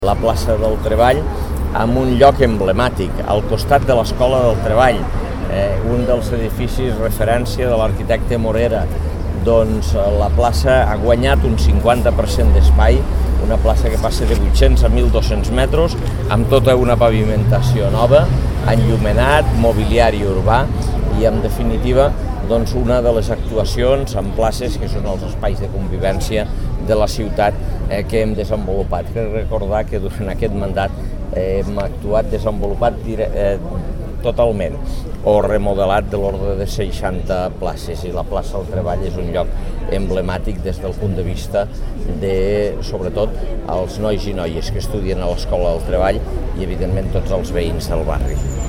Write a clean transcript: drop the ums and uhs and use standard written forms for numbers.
La plaça del Treball amb un lloc emblemàtic, al costat de l'Escola del Treball, un dels edificis referència de l'arquitecte Morera. Doncs la plaça ha guanyat un 50% d'espai, una plaça que passa de 800 a 1.200 metres, amb tota una pavimentació nova, enllumenat, mobiliari urbà i, en definitiva, doncs una de les actuacions en places que són els espais de convivència de la ciutat que hem desenvolupat. Crec recordar que durant aquest mandat hem actuat desenvolupat totalment o remodelat de l'ordre de 60 places, i la plaça del Treball és un lloc emblemàtic des del punt de vista de, sobretot, els nois i noies que estudien a l'Escola del Treball i, evidentment, tots els veïns del barri.